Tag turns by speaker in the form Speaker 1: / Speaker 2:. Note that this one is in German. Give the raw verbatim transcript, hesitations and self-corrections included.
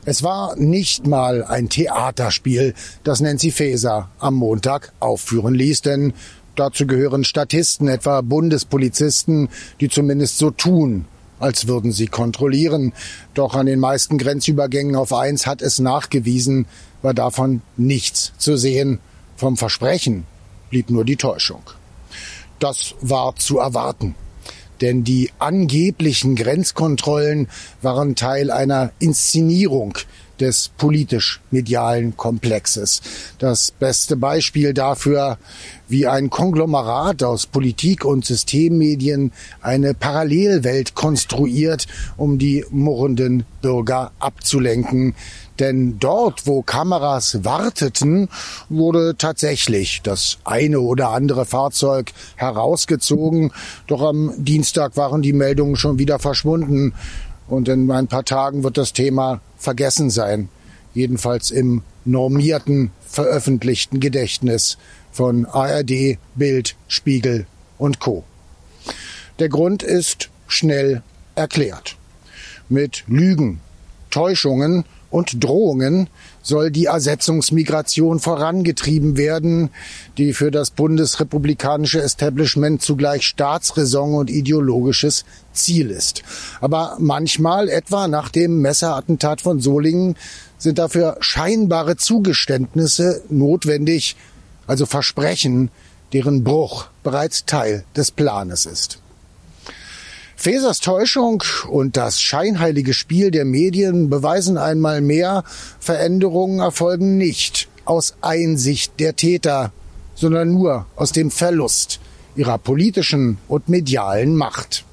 Speaker 1: Es war nicht mal ein Theaterspiel, das Nancy Faeser am Montag aufführen ließ, denn dazu gehören Statisten, etwa Bundespolizisten, die zumindest so tun, als würden sie kontrollieren. Doch an den meisten Grenzübergängen auf eins hat es nachgewiesen, war davon nichts zu sehen. Vom Versprechen blieb nur die Täuschung. Das war zu erwarten. Denn die angeblichen Grenzkontrollen waren Teil einer Inszenierung des politisch-medialen Komplexes. Das beste Beispiel dafür, wie ein Konglomerat aus Politik und Systemmedien eine Parallelwelt konstruiert, um die murrenden Bürger abzulenken. Denn dort, wo Kameras warteten, wurde tatsächlich das eine oder andere Fahrzeug herausgezogen. Doch am Dienstag waren die Meldungen schon wieder verschwunden. Und in ein paar Tagen wird das Thema vergessen sein. Jedenfalls im normierten, veröffentlichten Gedächtnis von A R D, Bild, Spiegel und Co. Der Grund ist schnell erklärt. Mit Lügen, Täuschungen und Drohungen soll die Ersetzungsmigration vorangetrieben werden, die für das bundesrepublikanische Establishment zugleich Staatsräson und ideologisches Ziel ist. Aber manchmal, etwa nach dem Messerattentat von Solingen, sind dafür scheinbare Zugeständnisse notwendig, also Versprechen, deren Bruch bereits Teil des Planes ist. Faesers Täuschung und das scheinheilige Spiel der Medien beweisen einmal mehr, Veränderungen erfolgen nicht aus Einsicht der Täter, sondern nur aus dem Verlust ihrer politischen und medialen Macht.